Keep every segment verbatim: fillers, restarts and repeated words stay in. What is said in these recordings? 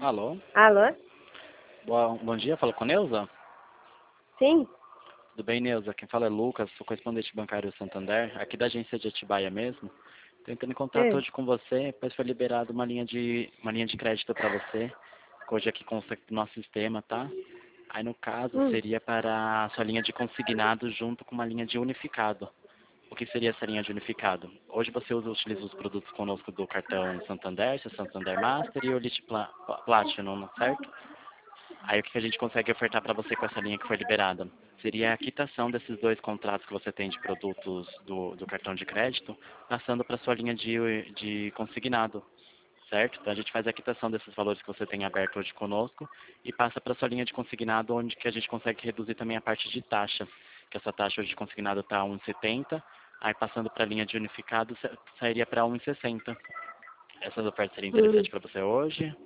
Alô? Alô? Bom, bom dia, falo com a Neuza? Sim? Tudo bem, Neuza? Quem fala é Lucas, sou correspondente bancário Santander, aqui da agência de Atibaia mesmo. Estou entrando em contato É. hoje com você, pois foi liberado uma linha de, uma linha de crédito para você, que hoje aqui consta do nosso sistema, tá? Aí no caso Hum. seria para a sua linha de consignado junto com uma linha de unificado. O que seria essa linha de unificado? Hoje você usa, utiliza os produtos conosco do cartão Santander, seu Santander Master e o Elite Pla- Platinum, certo? Aí o que a gente consegue ofertar para você com essa linha que foi liberada? Seria a quitação desses dois contratos que você tem de produtos do, do cartão de crédito, passando para sua linha de, de consignado, certo? Então a gente faz a quitação desses valores que você tem aberto hoje conosco e passa para sua linha de consignado, onde que a gente consegue reduzir também a parte de taxa, que essa taxa hoje de consignado está a um vírgula setenta, aí passando para a linha de unificado sa- sairia para um vírgula sessenta. Essas ofertas seriam Hum. interessantes para você hoje?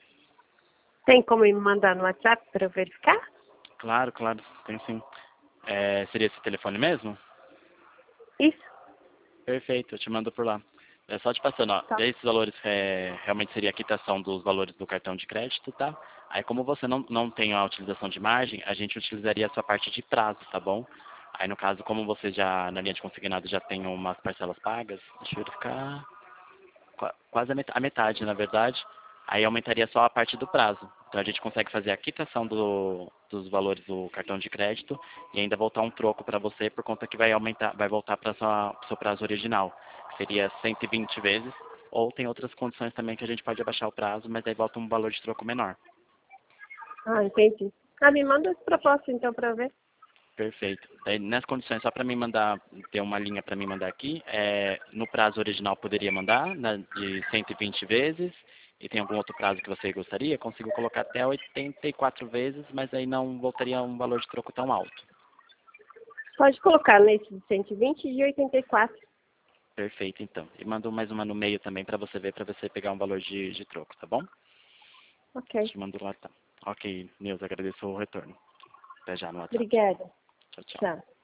Tem como me mandar no WhatsApp para eu verificar? Claro, claro, tem sim. É, seria esse telefone mesmo? Isso. Perfeito, eu te mando por lá. É só te passando, ó. Tá. Esses valores é, realmente seria a quitação dos valores do cartão de crédito, tá? Aí como você não, não tem a utilização de margem, a gente utilizaria a sua parte de prazo, tá bom? Aí no caso, como você já, na linha de consignado, já tem umas parcelas pagas, deixa eu verificar, qua- quase a met- a metade, na verdade, aí aumentaria só a parte do prazo. Então a gente consegue fazer a quitação do, dos valores do cartão de crédito e ainda voltar um troco para você por conta que vai aumentar, vai voltar para o seu prazo original, que seria cento e vinte vezes, ou tem outras condições também que a gente pode abaixar o prazo, mas aí volta um valor de troco menor. Ah, entendi. Ah, me manda as propostas então para eu ver. Perfeito. Daí, nessas condições, só para mim mandar, ter uma linha para mim mandar aqui, é, no prazo original poderia mandar, né, de cento e vinte vezes, e tem algum outro prazo que você gostaria? Consigo colocar até oitenta e quatro vezes, mas aí não voltaria um valor de troco tão alto. Pode colocar nesse de cento e vinte e de oitenta e quatro. Perfeito, então. E mando mais uma no meio também para você ver, para você pegar um valor de, de troco, tá bom? Ok. Te mando lá, tá. Ok, Neuza, agradeço o retorno. Até já no WhatsApp. Obrigada. Tchau, tchau. Tchau.